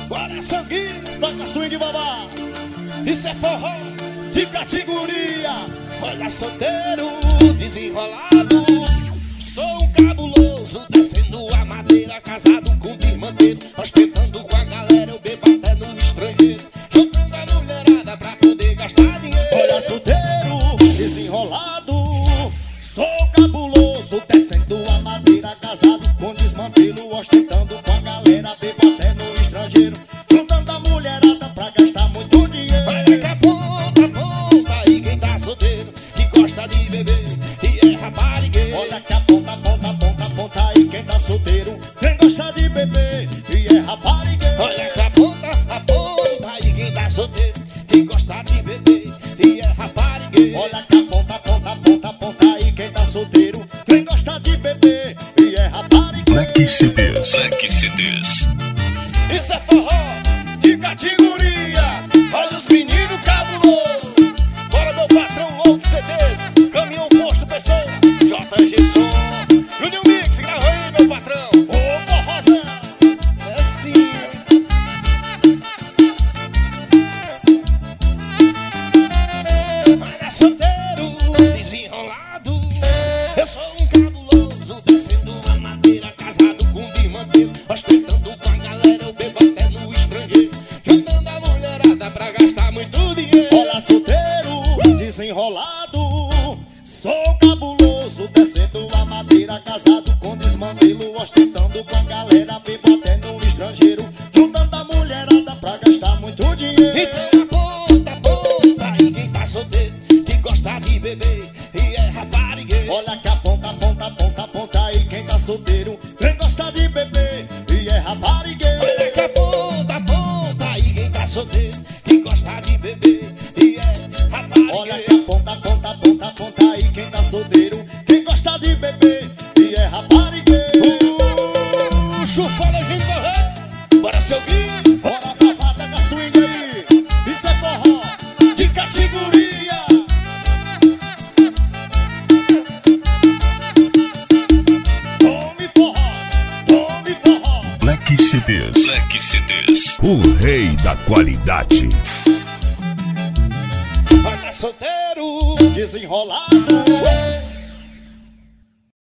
Bora sanguinho, toca swing babá. Isso é forró de categoria. Olha solteiro, desenrolado. Sou um cabuloso, descendo a madeira. Casado com birmanteiro, ostentando com a galera. Eu bebo até no estrangeiro, juntando a mulherada pra poder gastar dinheiro. Olha solteiro, desenrolado. Sou cabuloso, descendo a madeira. Casado com desmantelo, ostentando com a galera. Bebo até no estrangeiro, juntando a mulherada pra gastar muito dinheiro. Olha que aponta, aí quem tá solteiro, que gosta de beber e é raparigueiro. Olha que aponta aí quem tá solteiro, quem gosta de beber e é raparigueiro. Olha que aponta aí quem tá solteiro, quem gosta de beber e é raparigueiro. Olha que aponta aí quem tá solteiro, quem gosta de beber e é raparigueiro. Black CDs. Isso é forró de categoria. Olha os meninos cabulosos. Bora meu patrão, Load CDs, caminhão posto pessoa, JG Som, Junior Mix, grava aí meu patrão. Ô forrozão, é sim. Olha solteiro, desenrolado. Eu sou um cabuloso, descendo a madeira. Casado com birmanteiro, ostentando com a galera. Eu bebo até no estrangeiro, juntando a mulherada pra gastar muito dinheiro. Olha solteiro, desenrolado. Sou cabuloso, descendo a madeira. Casado com desmantelo, ostentando com a galera. Bebo até no estrangeiro, juntando a mulherada pra gastar muito dinheiro. Então aponta aí quem tá solteiro, que gosta de beber e é raparigueiro. Olha que aponta aí quem tá solteiro, quem gosta de beber e é raparigueiro. Olha que aponta aí quem tá solteiro, que gosta de beber e é raparigueiro. Olha que aponta aí quem tá solteiro, quem gosta de beber e é raparigueiro. Chufala, gente, correr. Bora seu guia, bora pra pega swing aí. Isso é forró de categoria. Tome forró. Black CDs. O rei da qualidade. Olha solteiro, desenrolado.